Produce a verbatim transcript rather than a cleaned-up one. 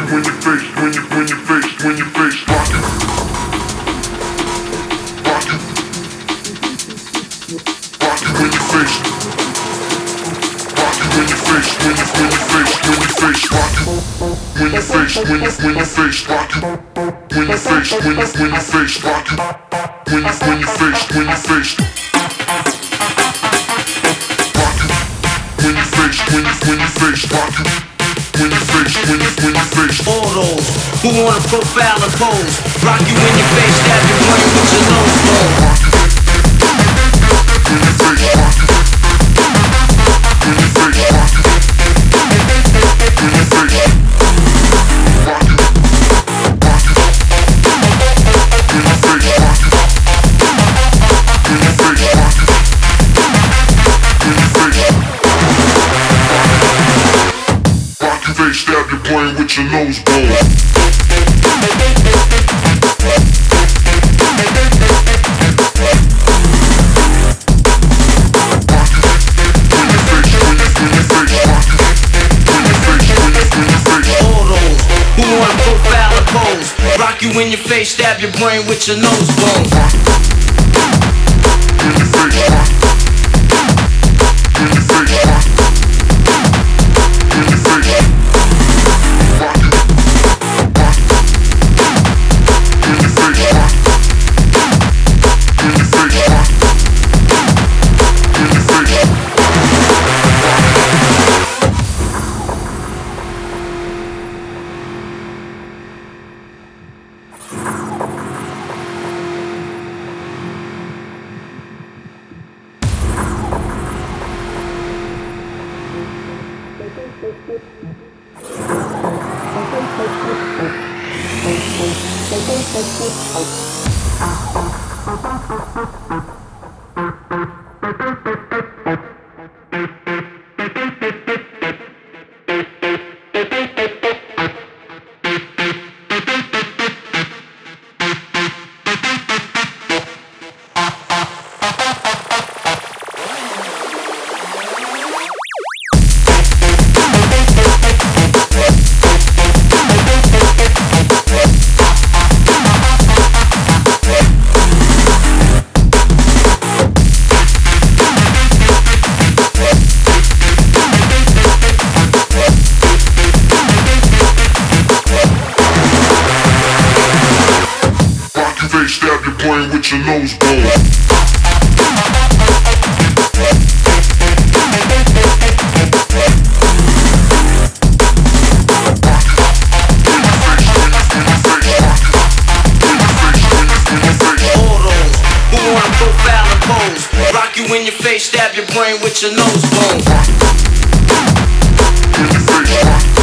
when you face, when you when you face, when you face, rock you, rock you, rock you when you face, rock you when you face, when you when you face, when you face, rock you, when you face, when you when you face, rock you, when you face, when you when you face, rock you, when you when you face, when you face. When you face, when you when you face, rock you. When you face, when you when you face. All those who wanna profile and pose, rock you in your face, stab your brain with your nose bone. When you face, rock you. When you face, rock you. When you face, rock you. Rock you. When you face, rock you. When you face, rock you. When you face. Rock your face, stab your brain with your nose bone. Rock you in your face, stab your brain with your nose bone. In your face, rock. In your face, rock. In your face, rock you. Rock. In your face, rock. In your face, rock. In your face. Stab your brain with your nose bone. Rock you in your face, stab your brain with your nose bone. In your face, rock.